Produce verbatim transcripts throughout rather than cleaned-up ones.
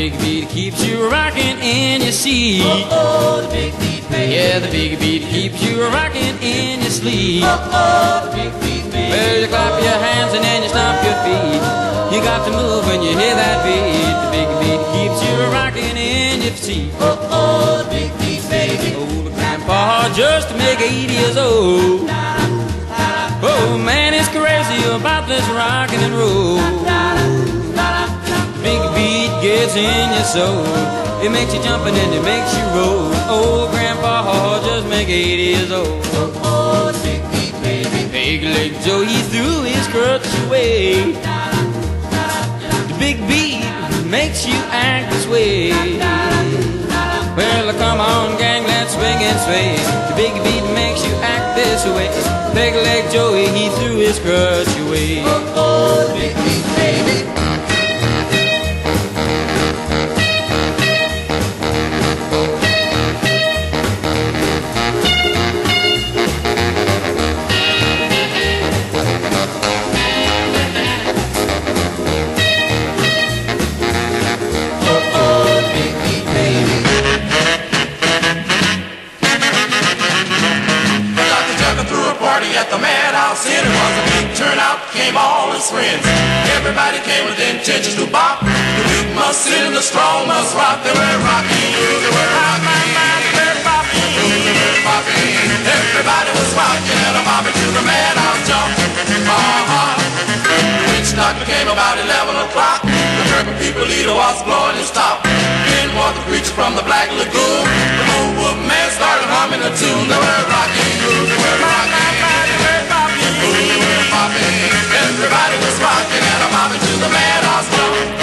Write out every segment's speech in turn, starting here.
big beat keeps you rocking in your seat. Oh, oh, the big beat, baby. Yeah, the big beat keeps you rocking in your sleep. Oh, oh, the big beat, baby. Well, you clap your hands and then you stomp your feet. You got to move when you hear that beat. The big beat keeps you rocking in your seat. Oh, oh, the big beat, baby. Old grandpa just to make eighty years old. Oh man, it's crazy about this rockin' and roll. Big beat gets in your soul. It makes you jump and then it makes you roll. Old grandpa just make eighty years old. Oh, oh, the big beat, baby. Big leg Joe, he threw his crutch away. The big beat makes you act this way. Well, come on, gang, let's swing and sway. The big beat makes you act this way. Big leg Joey, he threw his crutch away. Oh, oh, the big beat, baby. Friends. Everybody came with intentions to bop. The weak must sit and the strong must rock. They were rocking, they were rocking, they were popping, they were popping. Everybody was rocking and a bobbing to the madhouse jump. Uh-huh. The witch doctor came about eleven o'clock. The turban people leader was blowing his top. Then walked the preacher from the Black Lagoon. The old whoop man started humming a tune. They were rocking, they were rocking, they were popping, they were popping. Everybody was rocking and a bobbing to the madhouse jump.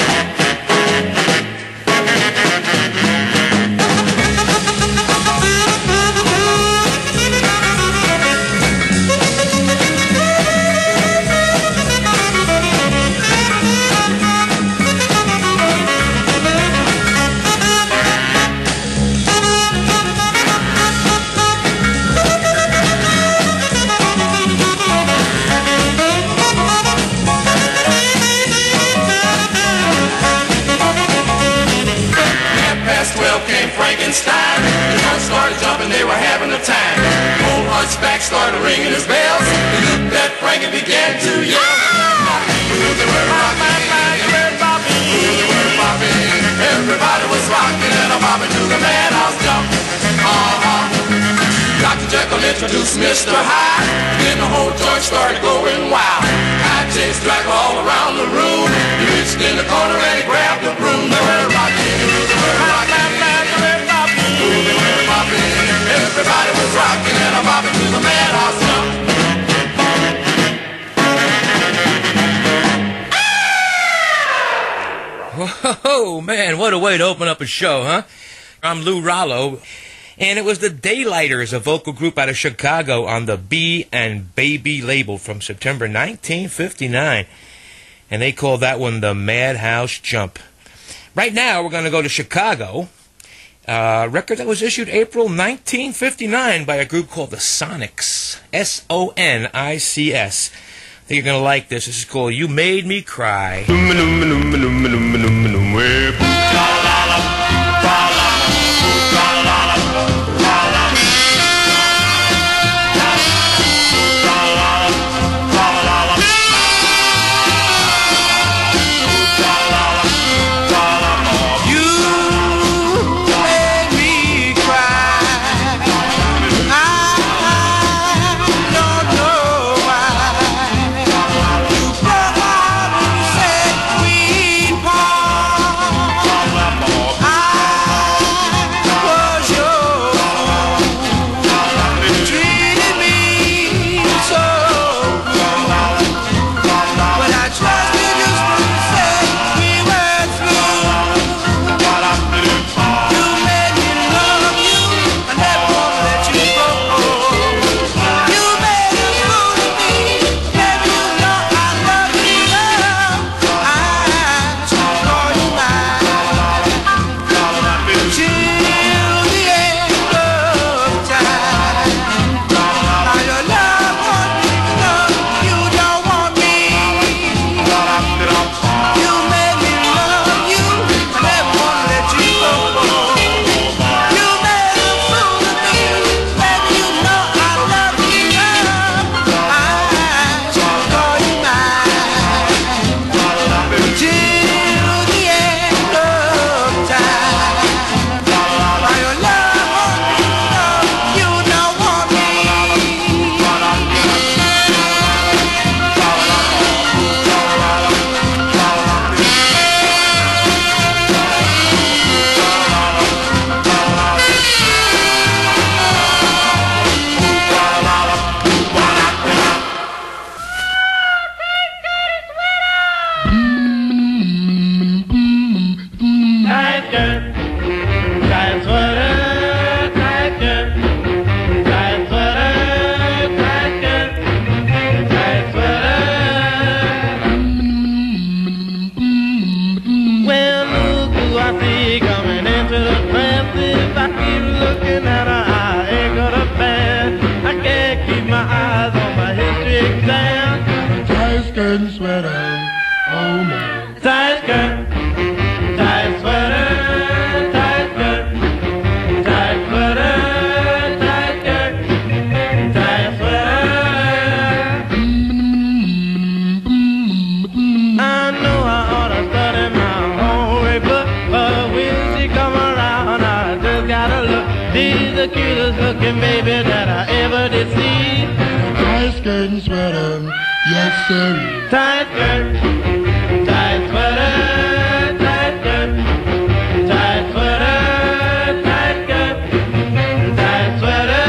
Frankenstein. The drums started jumping, they were having a time. Old hunchback started ringing his bells. He looked at Frank and began to yell. Ooh, they were rocking, they were bobbing, ooh, they were bobbing. Everybody was rocking and a bobbing to the madhouse jump. Uh-huh. Doctor Jekyll introduced Mister Hyde. Then the whole joint started going wild. I chased Dracula all around the room. He reached in the corner and he grabbed the broom. They were rocking, they were rocking. Everybody was rocking and a bobbing to the madhouse jump. Whoa, man, what a way to open up a show, huh? I'm Lou Rollo, and it was the Daylighters, a vocal group out of Chicago on the B and Baby label from September nineteen fifty-nine. And they called that one the Madhouse Jump. Right now, we're going to go to Chicago. A uh, record that was issued April nineteen fifty-nine by a group called the Sonics. S O N I C S. I think you're going to like this. This is called You Made Me Cry. Broke heart and said, "We part." skirt and sweater, oh man. Tight skirt, tight sweater, tight skirt, tight sweater, tight skirt, tight sweater. I know I ought to study my homework book, but when she come around, I just gotta look. She's the cutest looking baby that I ever did see. Tight skirt and sweater, yes sir. Tight skirt, tight sweater, tight skirt, tight sweater, tight skirt, tight sweater.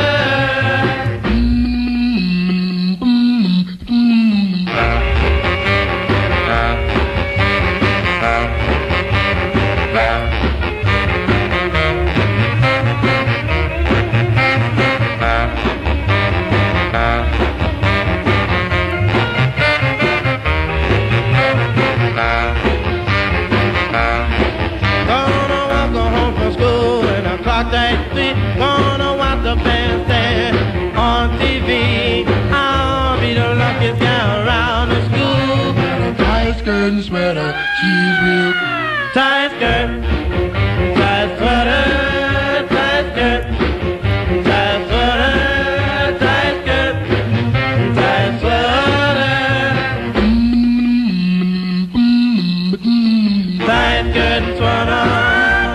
Gonna watch the bandstand on T V. I'll be the luckiest guy around the school. Tight skirt and sweater, she's real cool. Tight skirt, tight sweater, tight skirt, tight sweater, tight skirt, tight sweater, tight skirt, sweater.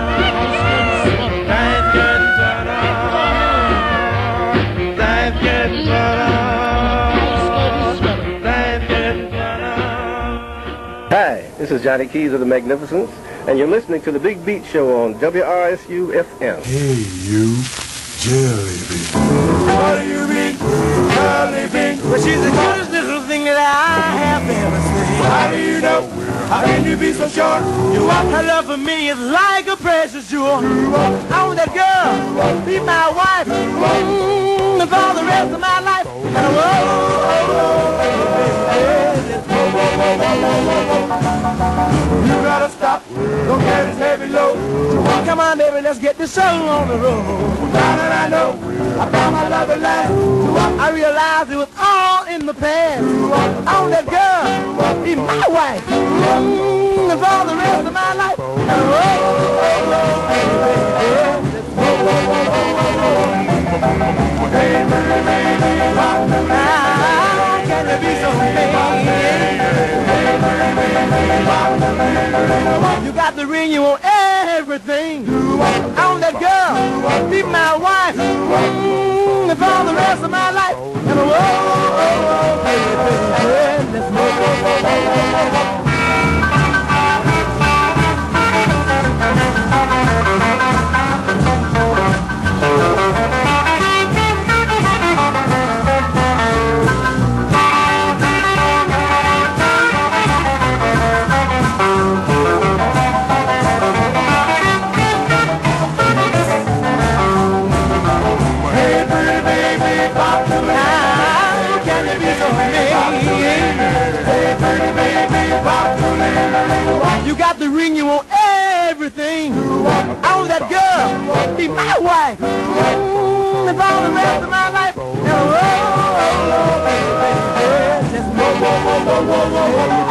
Hi, this is Johnny Keys of the Magnificents, and you're listening to the Big Beat Show on W R S U F M. Hey you, jelly bean. What do you mean, jelly bean? Well, she's the cutest little thing that I have ever seen. How do you know? How can you be so sure? You want her love for me is like a precious jewel. I want that girl, be my wife, mm, and for the rest of my life. And You gotta stop, don't get this heavy load. whoa, come on, baby, let's get this show on the road. Now that I know, I found my love at last. I realized it was all in the past. I want that girl, be my wife, mm, and for the rest of my life. And how can you be so mean? You got the ring, you want everything. I want that girl, be my wife, mm, and for the rest of my life. And whoa, whoa, whoa, baby, baby, let's make it. You got the ring, you want everything. I want that girl, be my wife, mm, and for the rest of my life. And whoa, whoa, whoa, baby, baby, just whoa, whoa, whoa, whoa, whoa,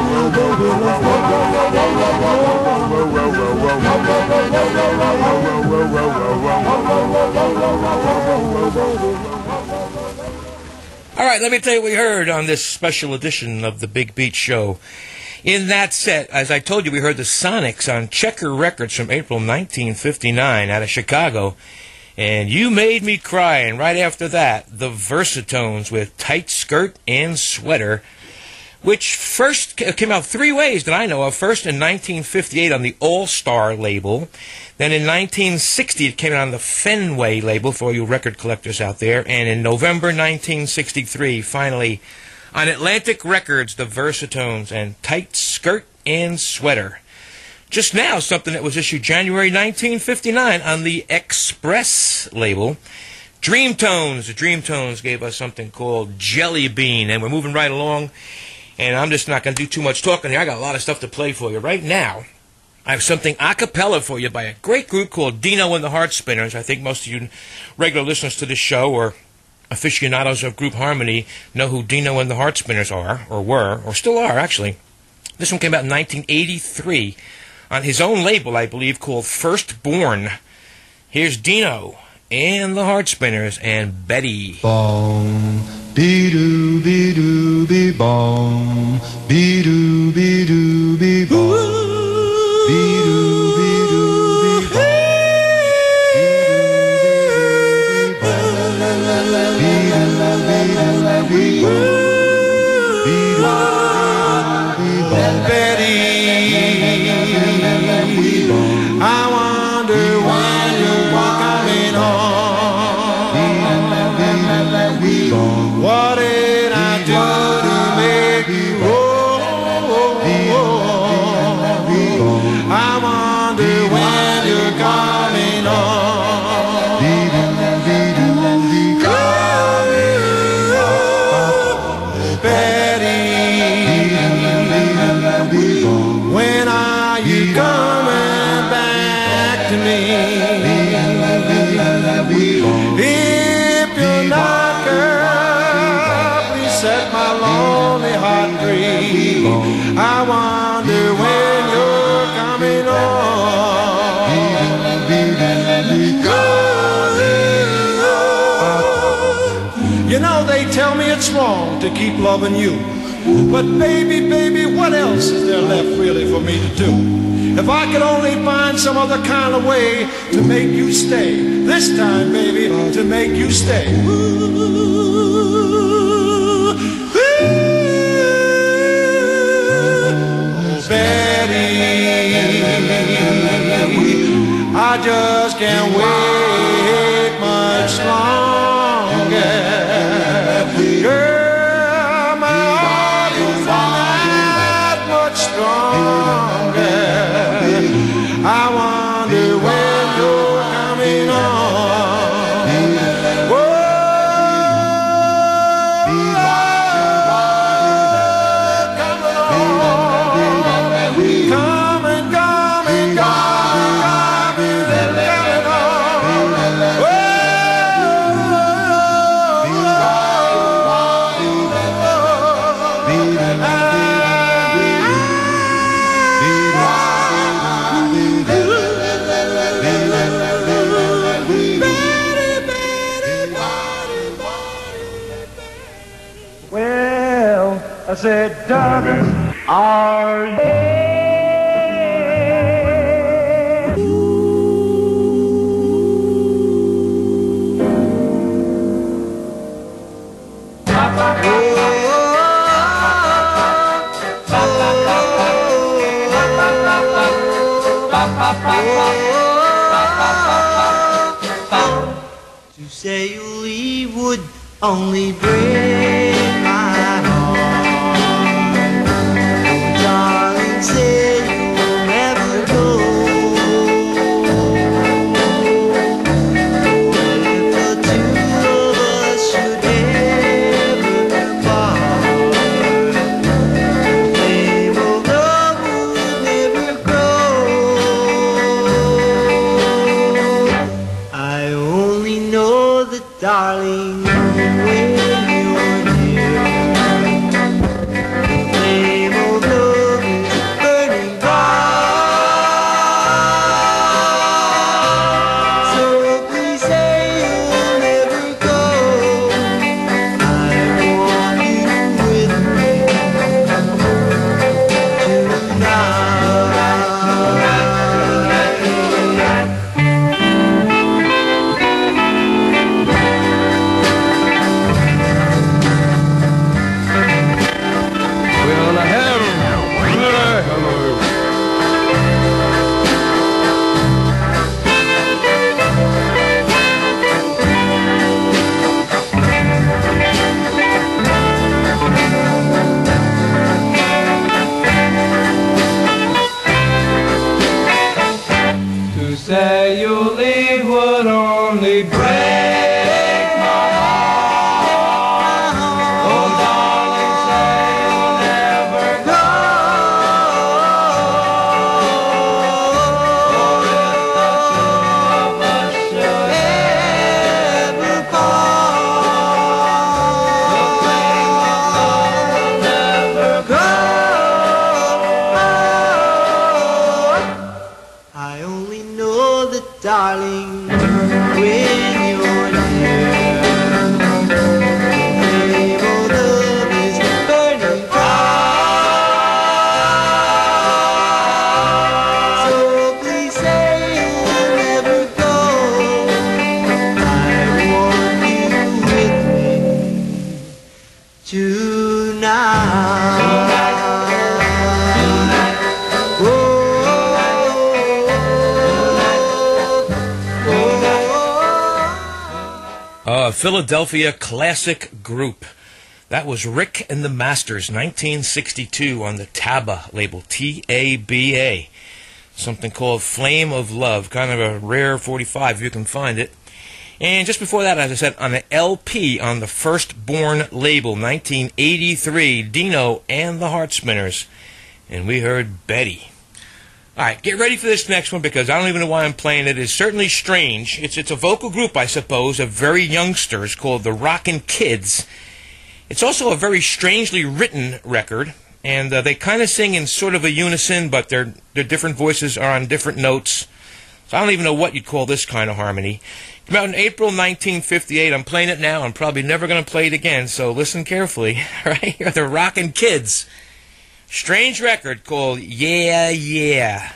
whoa, All right, let me tell you what we heard on this special edition of the Big Beat Show. In that set, as I told you, we heard the Sonics on Checker Records from April nineteen fifty-nine out of Chicago. And You Made Me Cry. And right after that, the Versatones with Tight Skirt and Sweater, which first came out three ways that I know of. First in nineteen fifty-eight on the All-Star label. Then in nineteen sixty, it came out on the Fenway label for all you record collectors out there. And in November nineteen sixty-three, finally, on Atlantic Records, the Versatones and Tight Skirt and Sweater. Just now, something that was issued January nineteen fifty-nine on the Express label. Dreamtones. The Dreamtones gave us something called Jelly Bean, and we're moving right along. And I'm just not going to do too much talking here. I got a lot of stuff to play for you. Right now, I have something a cappella for you by a great group called Dino and the Heart Spinners. I think most of you regular listeners to this show or aficionados of group harmony know who Dino and the Heart Spinners are, or were, or still are, actually. This one came out in nineteen eighty-three on his own label, I believe, called Firstborn. Here's Dino and the Heart Spinners and Betty. Bong, be-doo, be-doo, be-bong, be-doo, be-doo, be-bong, be-doo, be-doo, be-bong, be-doo, be-doo, be-bong. I wonder when you're coming home. What did I do to make you oh, I wonder when you're coming home. Betty, when are you coming back to me? If you're not, girl, please set my lonely heart free. I wonder when you're coming home. You know, they tell me it's wrong to keep loving you. But baby, baby, what else is there left really for me to do? If I could only find some other kind of way to make you stay. This time, baby, to make you stay. Ooh, ooh, Betty, I just can't wait much longer. Girl, my heart is not much stronger. I wonder when you're coming home. Whoa, coming home. Coming, coming, coming, coming, coming home. Well, I said, darling, are you? To say you leave would only break my heart. Oh, darling, say you'll never go. Well, if the two of us should ever part, the flame of love would never grow. I only know that, darling, when you're darling, when you're near. The flame of love is burning bright. So please say you'll never go. I want you with me tonight. A Philadelphia classic group. That was Rick and the Masters, nineteen sixty-two, on the Taba label, T A B A. Something called Flame of Love, kind of a rare forty-five if you can find it. And just before that, as I said, on an L P on the Firstborn label, nineteen eighty-three, Dino and the Heart Spinners. And we heard Betty. All right, get ready for this next one because I don't even know why I'm playing it. It's certainly strange. It's it's a vocal group, I suppose, of very youngsters called the Rockin' Kids. It's also a very strangely written record, and uh, they kind of sing in sort of a unison, but their their different voices are on different notes. So I don't even know what you'd call this kind of harmony. Came out in April nineteen fifty-eight. I'm playing it now. I'm probably never going to play it again, so listen carefully. Right? The Rockin' Kids. Strange record called Yeah, Yeah.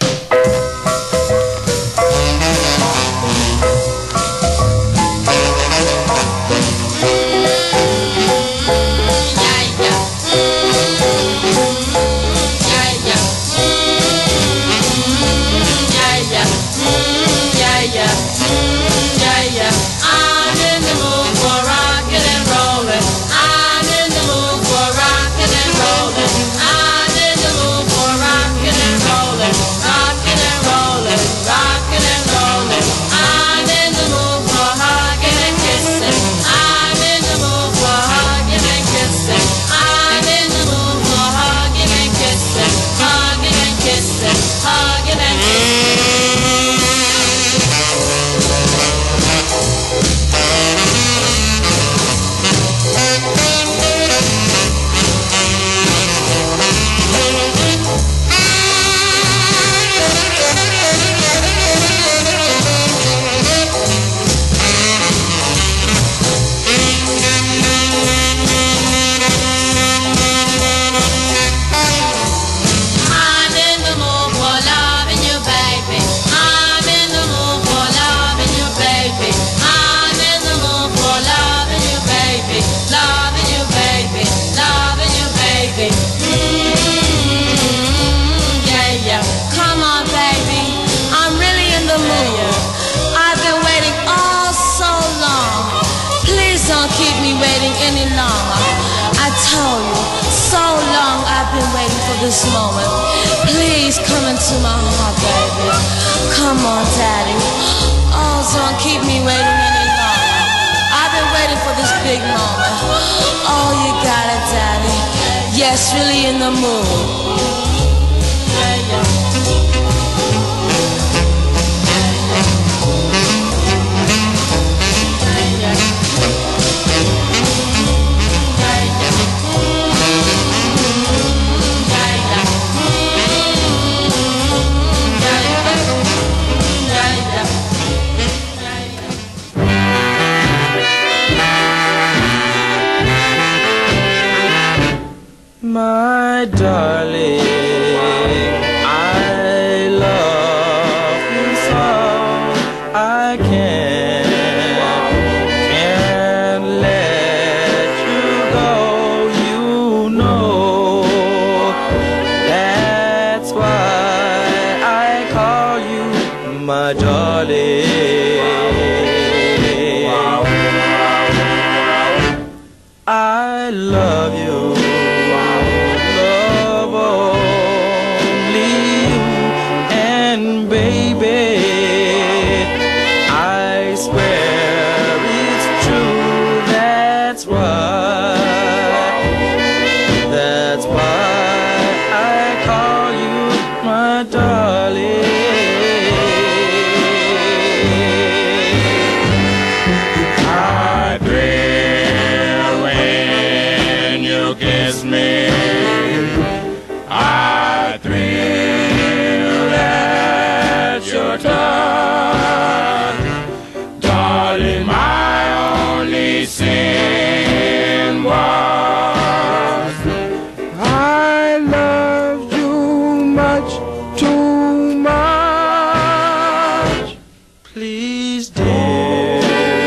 This moment, please come into my heart, baby. Come on, daddy. Oh, don't keep me waiting any longer. I've been waiting for this big moment. Oh, you got it, daddy. Yes, really in the mood. My darling, I love you so I can't, can't let you go. You know that's why I call you my darling. I love you. I love you much too much. Please, dear,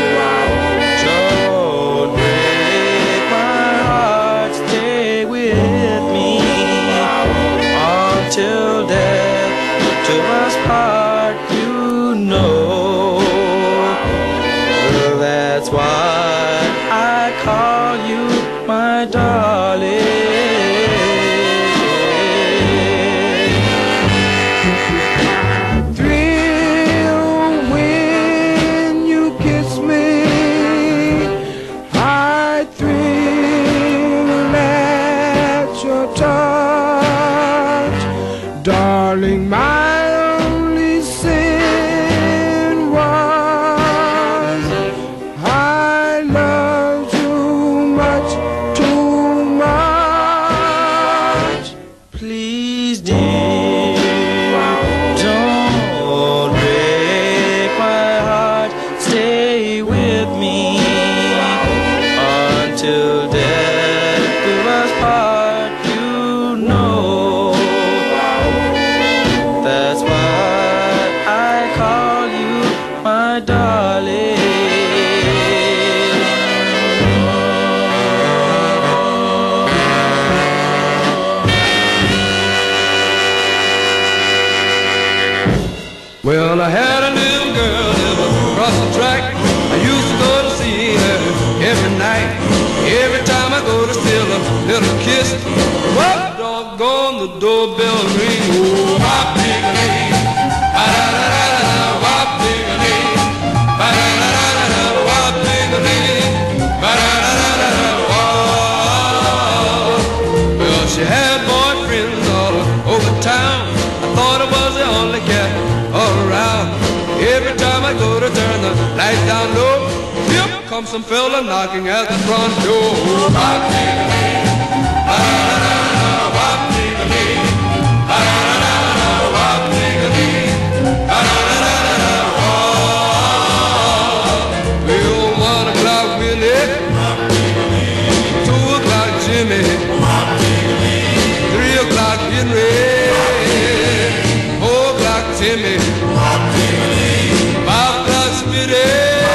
don't break my heart. Stay with me until death do us part. You know that's why I call you my darling. Darling, my only sin was I loved you much too much. Please, dear, don't break my heart. Stay with me until death do us part. You know that's why I call you my darling. Well, I had a little girl living across the track. I used to go to see her every night. Every time I go to steal a little kiss, what doggone the doorbell ring. Oh, my pig-a-ling, ba-da-da-da-da, wop pig-a-ling, ba-da-da-da-da, wop pig-a-ling, ba-da-da-da-da, wop. Well, she had boyfriends all over town. I thought I was the only cat all around. Every time I go to turn the light down low, yep, comes some fella knocking at the front door. Oh, my pig-a-ling, ba-da-da-da-da, wop pig-a-ling, ba-da-da-da-da, wop pig-a-ling, ba-da-da-da-da, wop. Well, one o'clock Willie, two o'clock Jimmy, three o'clock Henry, four o'clock Timmy, five o'clock Smitty.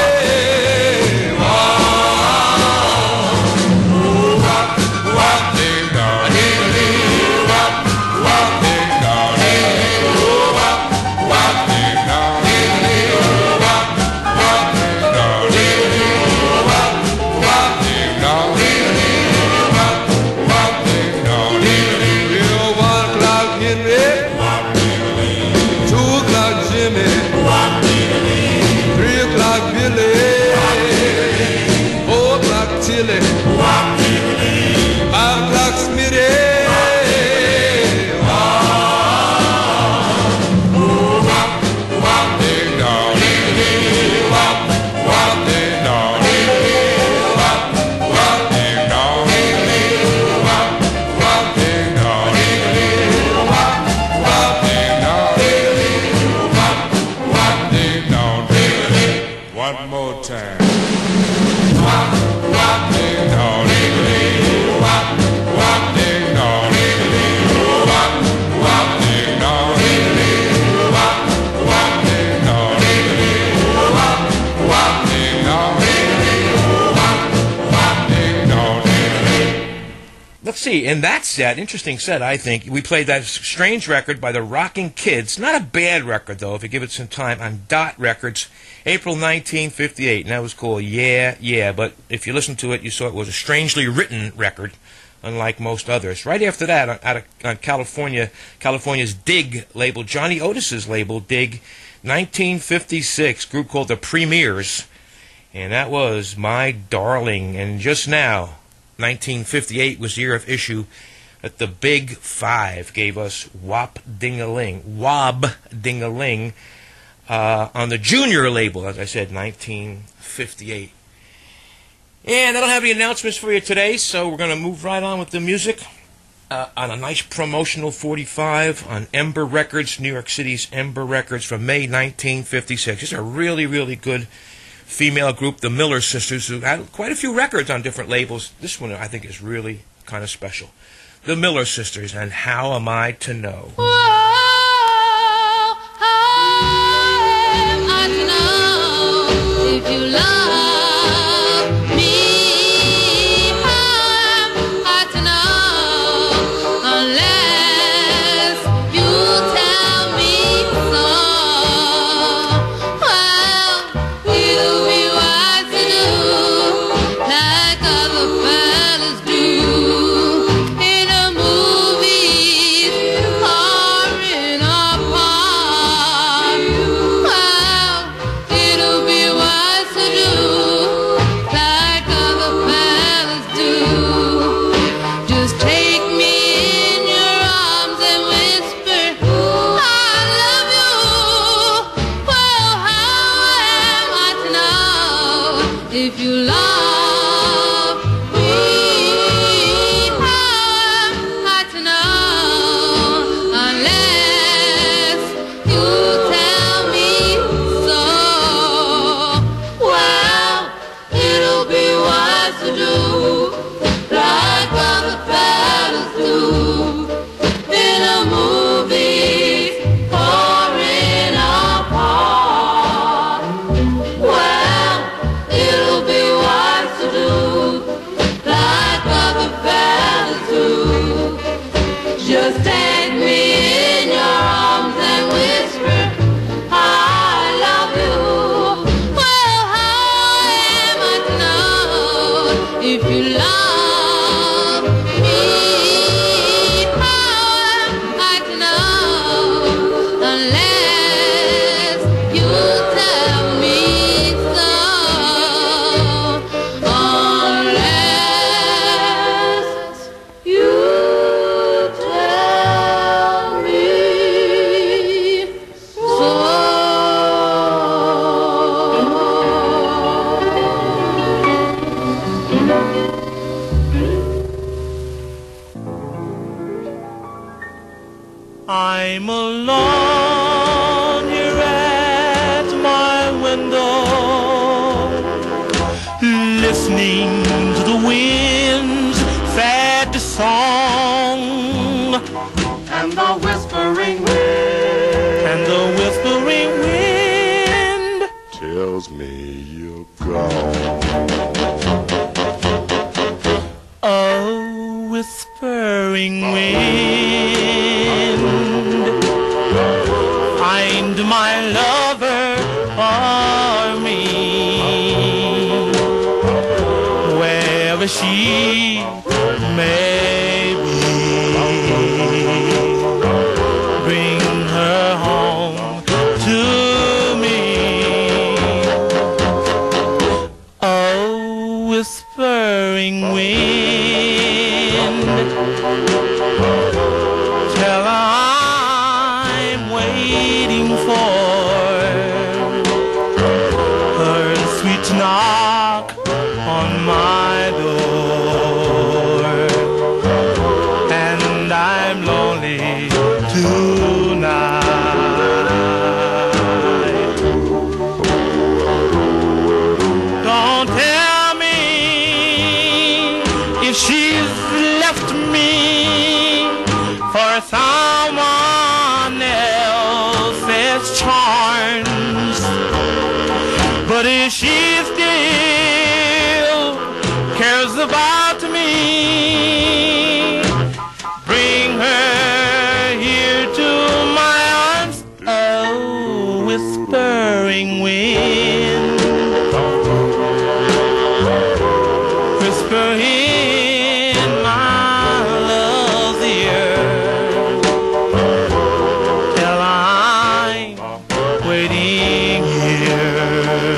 Let's see, in that set, interesting set, I think, we played that strange record by the Rocking Kids. Not a bad record, though, if you give it some time, on Dot Records, April nineteen fifty-eight, and that was called Yeah, Yeah, but if you listen to it, you saw it was a strangely written record, unlike most others. Right after that, on, out of, on California, California's Dig label, Johnny Otis's label, Dig, nineteen fifty-six, group called The Premiers, and that was My Darling. And just now, nineteen fifty-eight was the year of issue that the Big Five gave us Wop Ding-a-Ling, Wob Ding-a-Ling, uh, on the Junior label, as I said, nineteen fifty-eight. And I don't have any announcements for you today, so we're going to move right on with the music. Uh, on a nice promotional forty-five on Ember Records, New York City's Ember Records from May nineteen fifty-six. It's a really, really good female group, the Miller Sisters, who had quite a few records on different labels. This one, I think, is really kind of special. the Miller Sisters, and How Am I to Know? If you love me, how am I to know unless you tell me so? Well, it'll be wise to do like other fellas do in the movies or in a park. Well, it'll be wise to do like other fellas do. Just take me in your arms and whisper, I love you. Well, how am I to know if you love me? How am I to know unless you tell me so? Well, it'll be wise to do like other fellas do in a movie or in a park. Well, it'll be wise to do like other fellas do. Just take me in your arms and whisper, I love you. Well, how am I to know if you love me? How am I to know unless you tell me so? Unless you tell me so. I'm alone here at my window, listening to the wind's sad song And the whispering wind and the whispering wind. Tells me you're gone. Oh, whispering wind, find my lover for me, wherever she may be. Bring her home to me. Oh, whispering wind, tell her I'm waiting for her sweet knock on my door, and I'm lonely tonight. Don't tell me if she's left me for someone else's charms, but if she still cares about me, bring her here to my arms. Oh, whispering wind, whisper in my love's ear, till I'm waiting here.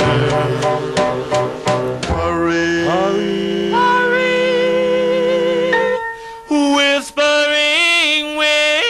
Hurry, Hurry, hurry, whispering wind.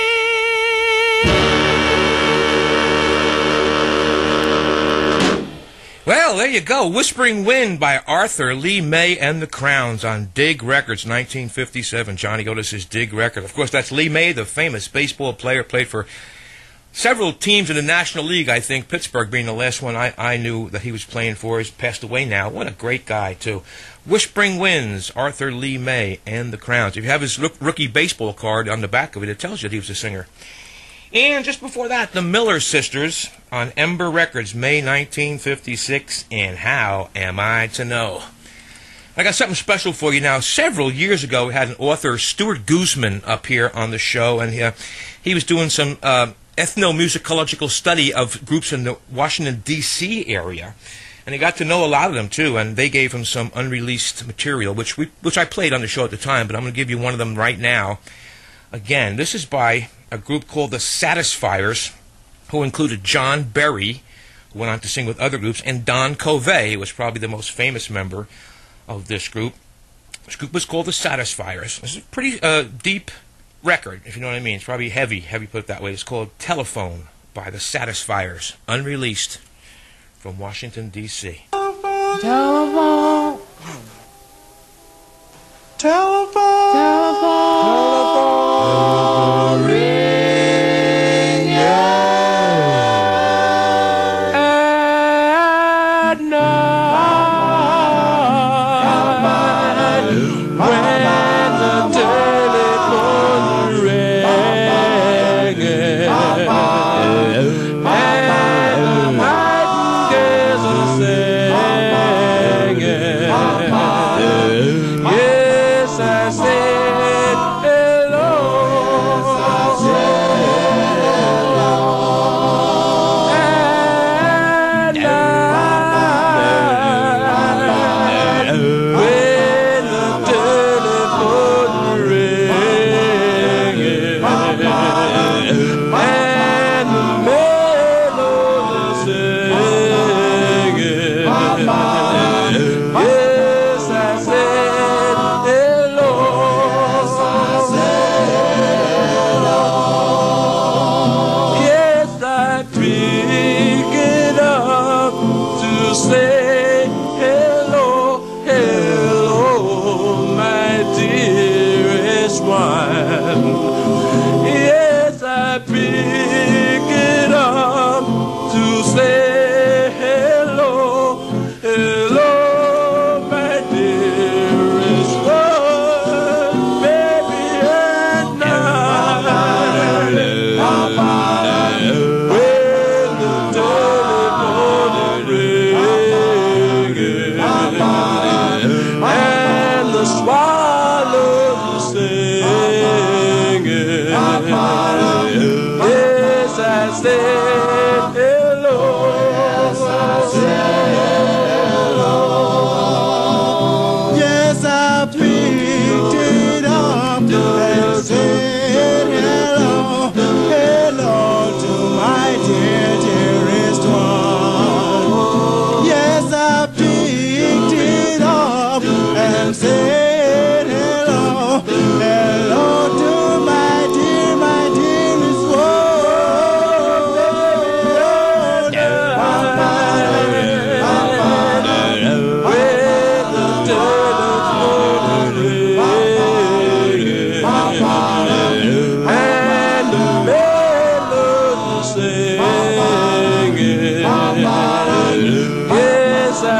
Well, there you go. Whispering Wind by Arthur Lee May and the Crowns on Dig Records, nineteen fifty-seven. Johnny Otis's Dig record. Of course, that's Lee May, the famous baseball player, played for several teams in the National League, I think, Pittsburgh being the last one I, I knew that he was playing for. He's passed away now. What a great guy, too. Whispering Winds, Arthur Lee May, and the Crowns. If you have his rookie baseball card on the back of it, it tells you that he was a singer. And just before that, the Miller Sisters on Ember Records, May nineteen fifty-six, and How Am I to Know? I got something special for you now. Several years ago, we had an author, Stuart Guzman, up here on the show, and he, uh, he was doing some uh, ethnomusicological study of groups in the Washington, D C area. And he got to know a lot of them, too, and they gave him some unreleased material, which we, which I played on the show at the time, but I'm going to give you one of them right now. Again, this is by a group called the Satisfiers, who included John Berry, who went on to sing with other groups, and Don Covey, who was probably the most famous member of this group. This group was called the Satisfiers. This is a pretty uh, deep record, if you know what I mean. It's probably heavy, heavy put it that way. It's called Telephone by the Satisfiers, unreleased, from Washington, D C Telephone. Telephone. Telephone. Telephone. Ring, yeah. At night, when the telephone rings, yes, I said hello. And I, when the telephone rings, and the melody singing, yes, I said hello. Yes, I pick it up to say hello, hello, my dearest one. Yes, I pick it up to say hello, hello, my dearest one, baby, at night, when the telephone rings, and the swallows singing, yes, I said hello. Yes, I picked it up and said hello, hello to my dear, dearest one. Yes, I picked it up and said hello, hello to my dear, my dearest yes, I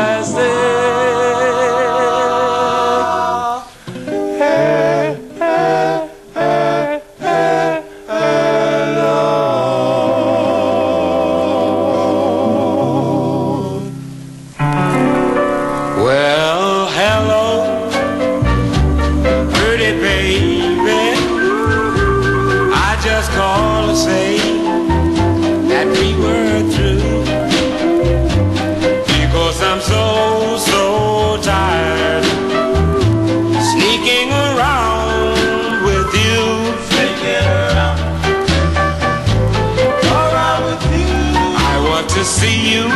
said, hey, hey, hey, hey, hello. Well, hello, pretty baby. I just called to say that we were through, because I'm so, so tired sneaking around with you. Sneaking around, around with you. I want to see you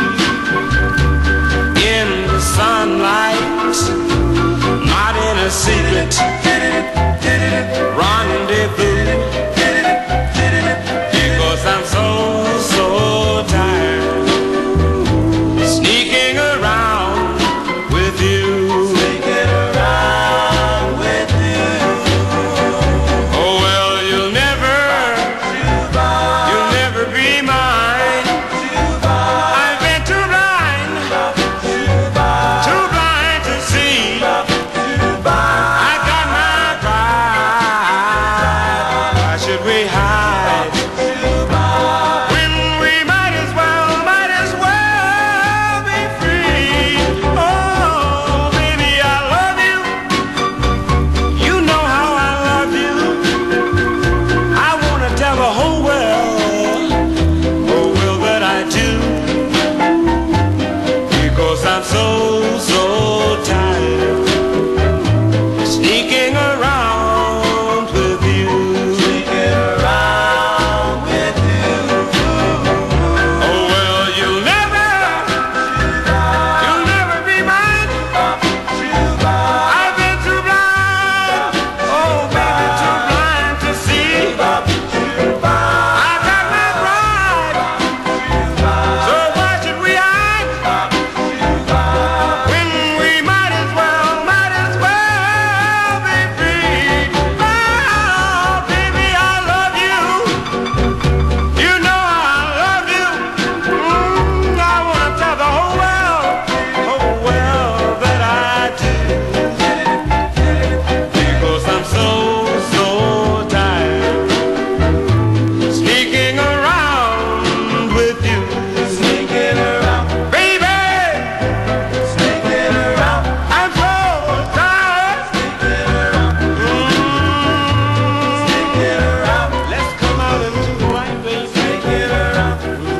in the sunlight, not in a secret rendezvous, because should we hide? When we might as well, might as well be free. Oh, baby, I love you. You know how I love you. I want to tell the whole world, oh, well, that I do. Because I'm so, so tired sneaking around with you. Sneaking around with you. Oh, well, you'll never, you'll never be mine. I've been too blind, oh, baby, too blind to see. I got my pride, so why should we hide? When we might as well, might as well be free. Oh, baby, I love you. You know I love you. Mm, I want to tell the whole world, oh, well, that I do. Because I'm so, so tired sneaking around with you. Sneaking around, baby. Sneaking around, I'm so tired. Sneaking around, mm, sneaking around. Let's come out into the light, baby. Sneaking around.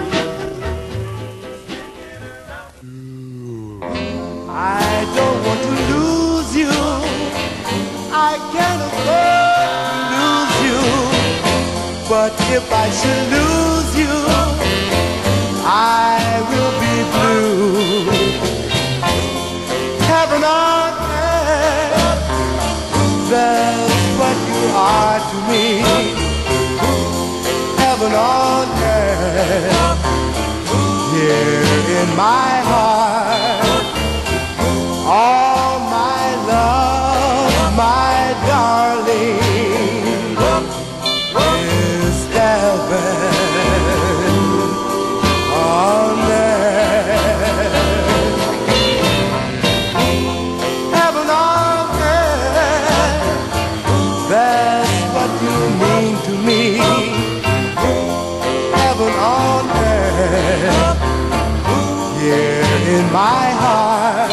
I don't want to lose you. I can't afford to lose you. But if I should lose you, I will be blue. Heaven on earth, that's what you are to me. Heaven on earth, here in my heart. All my love, my darling, is heaven on earth. Heaven on earth, that's what you mean to me. Heaven on earth, here in my heart.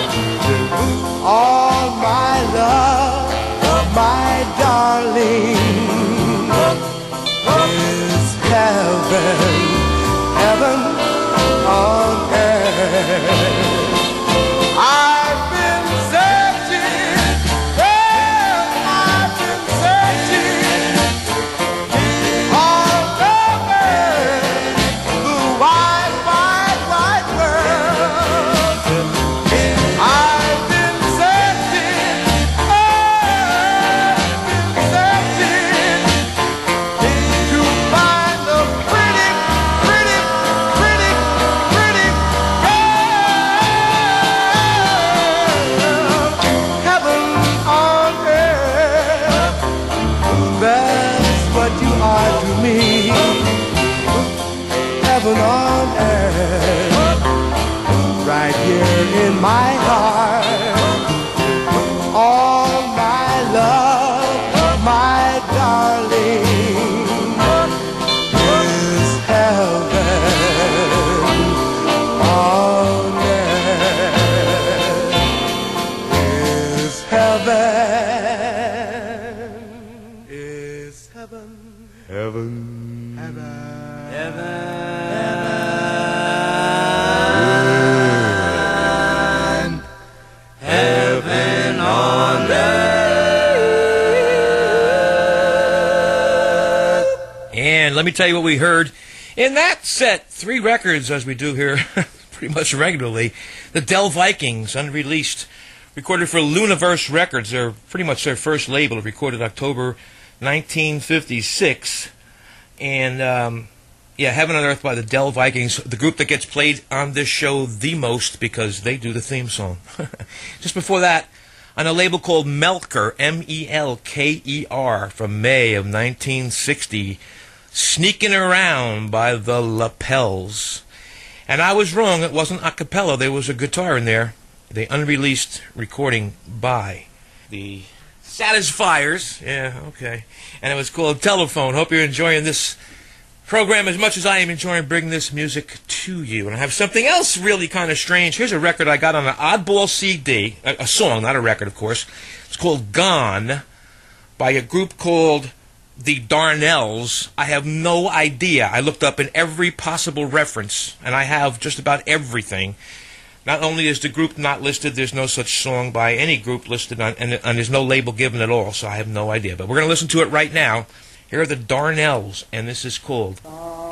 All my love, my darling, is heaven, heaven on earth. I've been searching, well, I've been searching all over the wide, wide, wide world. I've been searching, oh, I've been searching to find a pretty, pretty, pretty, pretty girl. Heaven on earth, that's what you are to me. Heaven on earth, right here in my heart. All my love, my darling, is heaven on earth. Is heaven, is heaven, heaven, heaven, heaven. Heaven on earth. And let me tell you what we heard in that set. Three records, as we do here pretty much regularly. The Del Vikings, unreleased, recorded for Luniverse Records. They're pretty much their first label, recorded October nineteen fifty-six. And, um, yeah, Heaven on Earth by the Del Vikings, the group that gets played on this show the most because they do the theme song. Just before that, on a label called Melker, M E L K E R, from May of nineteen sixty, Sneaking Around by the Lapels. And I was wrong, it wasn't a cappella, there was a guitar in there. The unreleased recording by the Satisfiers. Yeah, okay. And it was called Telephone. Hope you're enjoying this program as much as I am enjoying bringing this music to you. And I have something else really kind of strange. Here's a record I got on an Oddball C D. A, a song, not a record, of course. It's called Gone by a group called the Darnells. I have no idea. I looked up in every possible reference, and I have just about everything. Not only is the group not listed, there's no such song by any group listed, on, and, and there's no label given at all, so I have no idea. But we're going to listen to it right now. Here are the Darnells, and this is called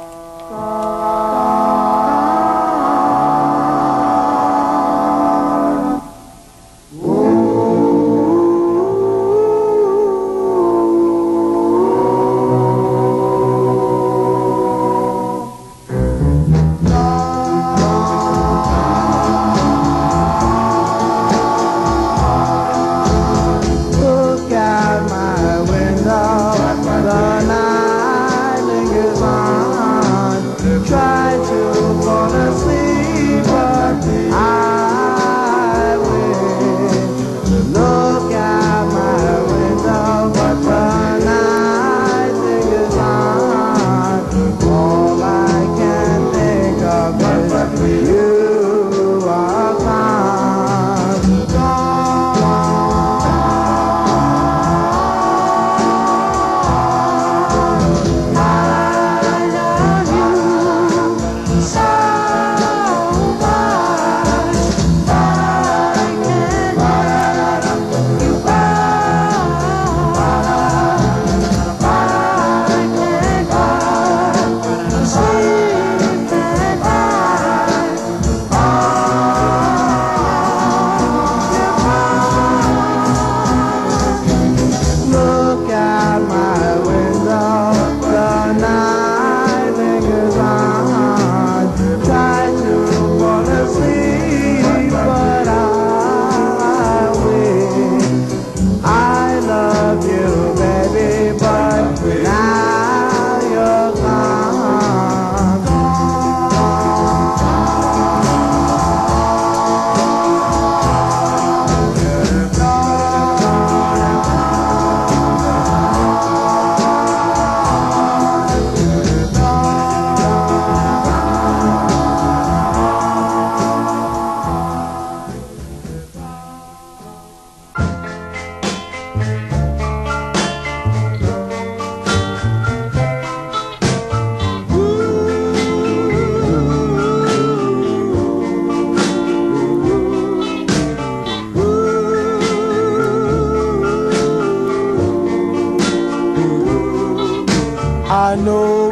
I know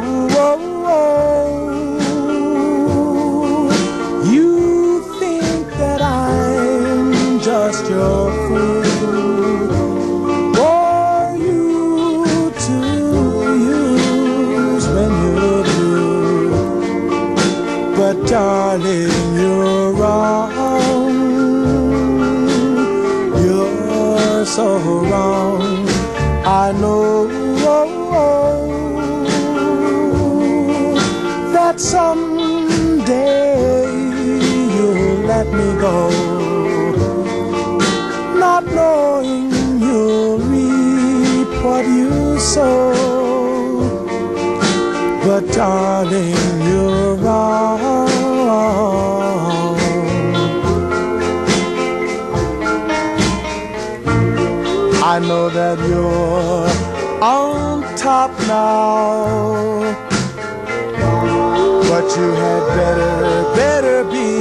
you think that I'm just your fool for you to use when you're blue. But darling, you're wrong. You're so wrong. I know that someday you'll let me go, not knowing you'll reap what you sow. But darling, you're wrong. I know that you're on top now, but you had better, better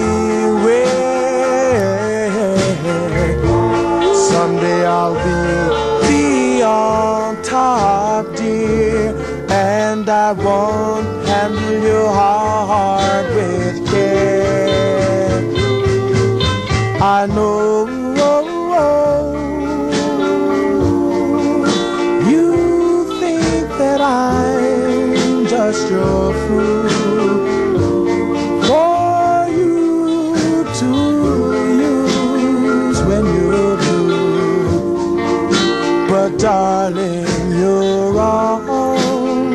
beware. Someday I'll be, be on top, dear, and I won't handle your heart with care. I know you think that I'm just your fool for you to use when you're blue. But darling, you're wrong.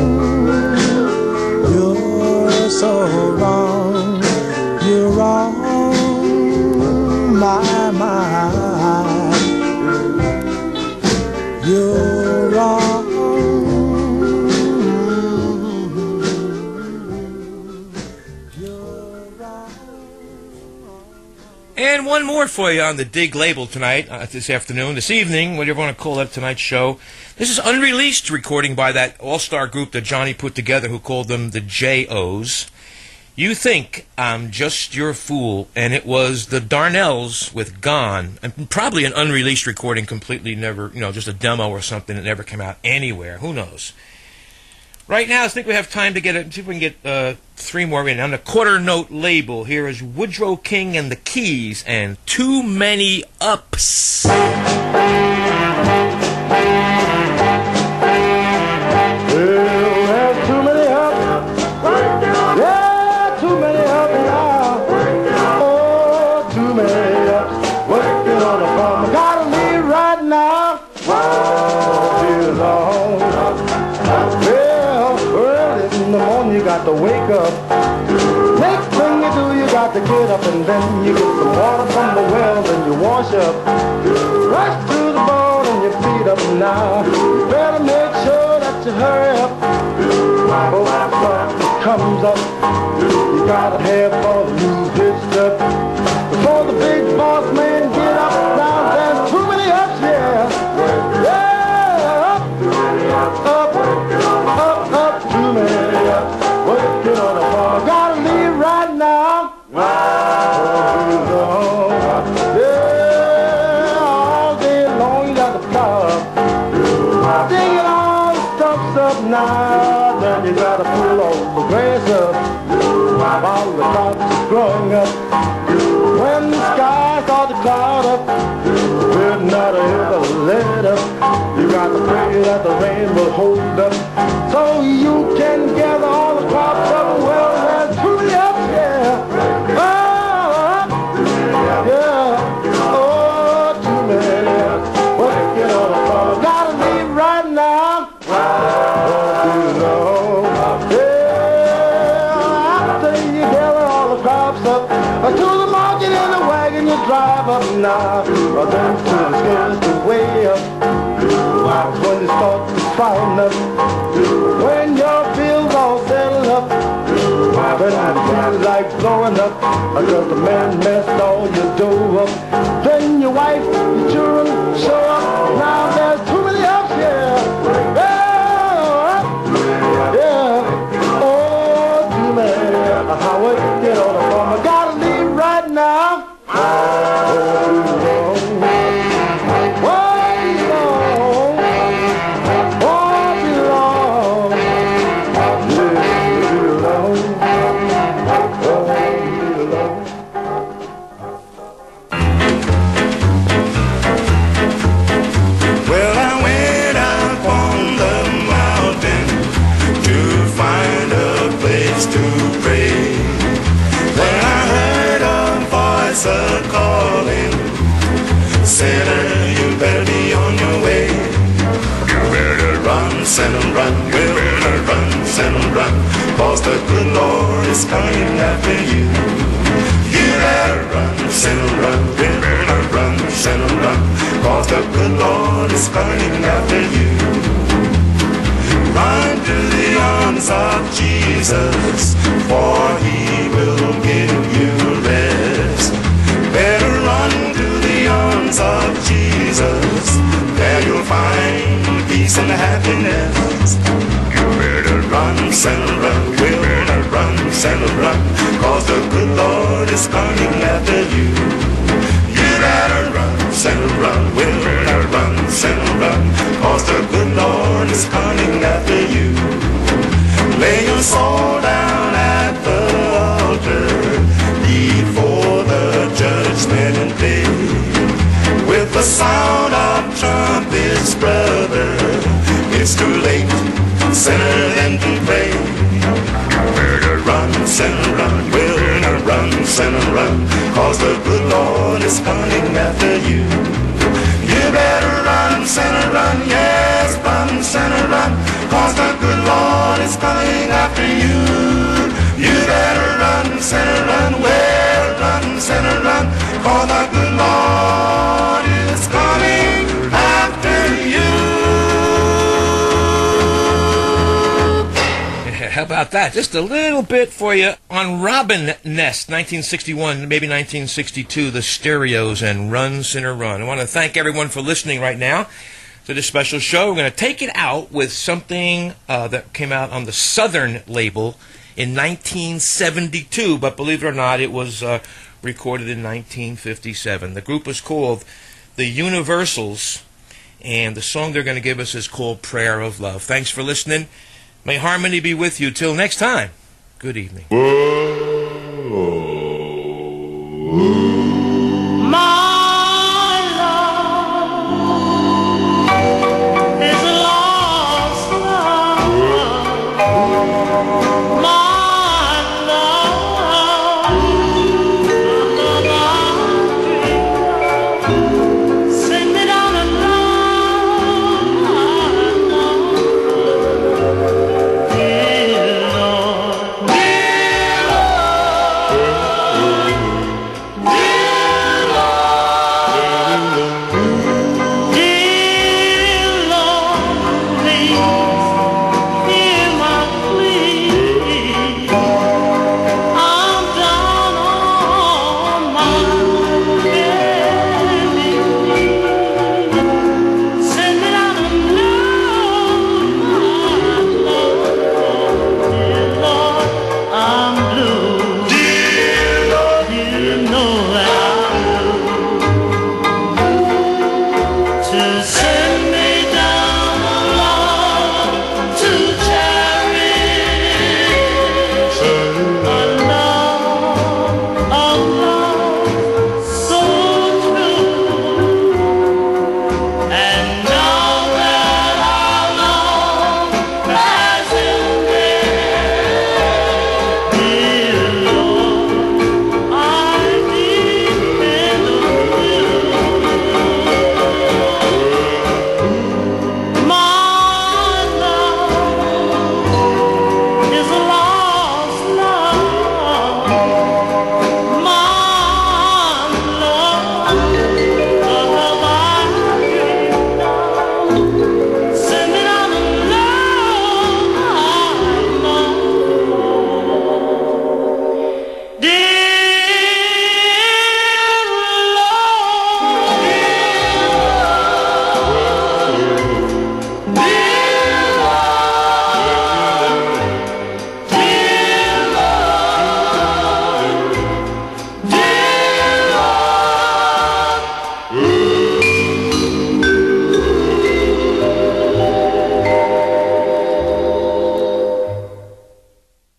You're so wrong. You're wrong, my, my. one more for you on the Dig label tonight, uh, this afternoon, this evening, whatever you want to call it, tonight's show. This is unreleased recording by that all-star group that Johnny put together who called them the J Os. You Think I'm Just Your Fool, and it was the Darnells with Gone, and probably an unreleased recording, completely never, you know, just a demo or something that never came out anywhere. Who knows? Right now, I think we have time to get it. See if we can get uh, three more in. On the quarter note label, here is Woodrow King and the Keys and Too Many Ups. Well, there's too many ups. Yeah, too many ups now. Oh, too many ups. Working on the farm. I gotta leave right now. Too long. Well, early in the morning you got to wake up. Next thing you do, you got to get up and then you get some water from the well, then you wash up. Rush to the boat and your feet up now. You better make sure that you hurry up. Before the sun comes up, you gotta have all you hitched up. Before the big boss man get up, now there's too many ups, yeah. Yeah, up, up, up, up, too many ups. Working on the farm, gotta leave right now. Wow, too long. Yeah, all day long you got to plow up. Digging all the stumps up now. Then you gotta pull all the grass up while the crops are growing up. When the sky starts to cloud up, we're not ever let up. You got to pray that the rain will hold up so you can gather all the crops up. Well, there's too many ups, yeah. Oh, yeah. Oh, too many ups. Working on the farm. Gotta leave right now. Oh, too long. Yeah, after you gather all the crops up, to the market in the wagon you drive up now. Or then to the scales the way up. When you start to frown up, when your bills all settled up, when you feel like blowing up, because the man messed all your dough up, then your wife, your children show up. Now there's too many ups, yeah. Yeah, yeah. Oh, too many ups. How would you get on the farm? I gotta leave right now. Oh, too long. Sinner, you better be on your way. You better run, sinner, run. You better run, sinner, run. Cause the good Lord is coming after you. You better run, sinner, run. You better run, sinner, run. Cause the good Lord is coming after you. Run to the arms of Jesus, for He will give you rest. Better run to the arms of Jesus, there you'll find peace and happiness. You better run, sinner, run, will better run, sinner, run, cause the good Lord is coming after you. You better run, sinner, run, will better run, sinner, run, cause the good Lord is coming after you. Lay your soul down at the altar before the judgment day. With the sound of trumpets, brother, it's too late, sinner, then to pray. You better run, sinner, run, will not run, sinner, run, cause the good Lord is coming after you. You better run, sinner, run, yes, run, sinner, run, cause the good Lord is coming after you. You better run, sinner, run, well, run, sinner, run, cause the good Lord is coming after you. how about that? Just a little bit for you on Robin Nest, nineteen sixty-one, maybe nineteen sixty-two, the Stereos and Run, Sinner, Run. I want to thank everyone for listening right now to this special show. We're going to take it out with something uh, that came out on the Southern label in nineteen seventy-two, but believe it or not, it was uh, recorded in nineteen fifty-seven. The group was called the Universals, and the song they're going to give us is called Prayer of Love. Thanks for listening. May harmony be with you. Till next time, good evening. Whoa.